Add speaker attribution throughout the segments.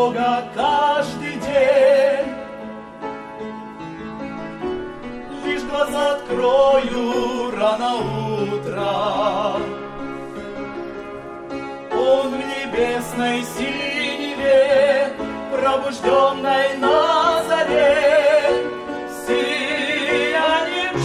Speaker 1: Бога каждый день. Лишь глаза открою рано утром, Он в небесной синеве, пробужденной на заре, сиянием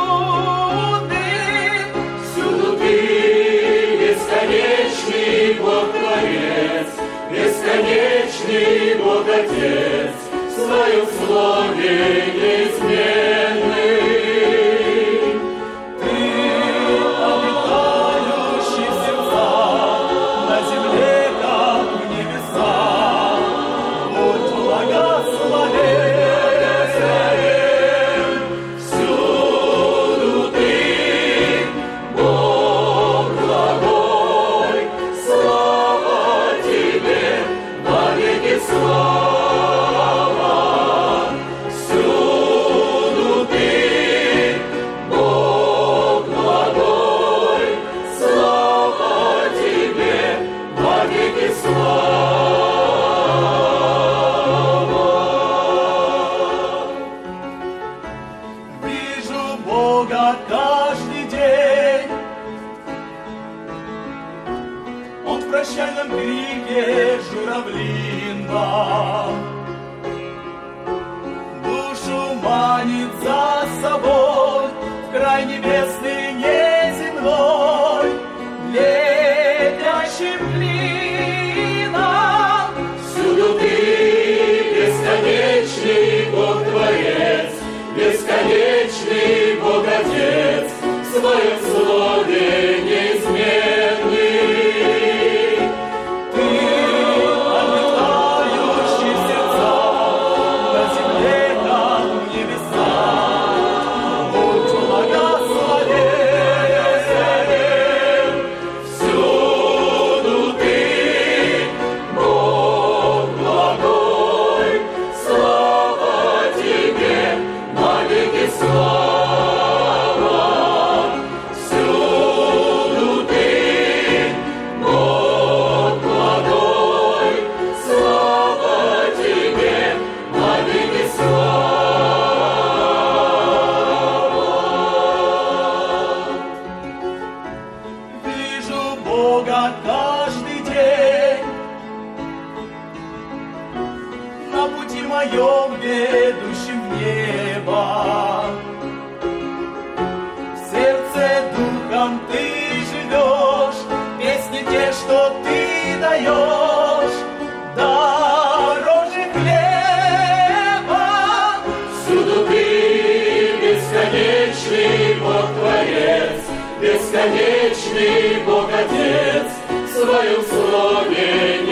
Speaker 1: чудным.
Speaker 2: Всюду Ты, бесконечный Бог-творец, бесконечный Бог-отец, в Своем слове неизменный.
Speaker 1: Ты, обитающий в сердцах, на земле, как в небесах, будь благословен.
Speaker 2: Всюду Ты, Бог благой, слава Тебе, во веки слава. Всюду Ты, Бог благой, слава Тебе, во веки слава.
Speaker 1: Вижу Бога каждый день. Он в прощальном крике журавлином душу манит за собой в край небесный неземной, летящим клином.
Speaker 2: Всюду Ты, бесконечный Бог-творец, бесконечный Бог-отец, в Своем слове неизменный.
Speaker 1: Ты, обитающий в сердцах, на земле, как в небесах, будь благословен.
Speaker 2: Всюду Ты, Бог благой, слава Тебе, во веки слава. Всюду Ты, Бог благой, слава Тебе, во веки слава.
Speaker 1: Вижу Бога каждый день. На пути моем, ведущем в небо, в сердце духом Ты живешь, песни те, что Ты даешь, дороже хлеба.
Speaker 2: Всюду Ты, бесконечный Бог-творец, бесконечный Бог-отец, в Своем слове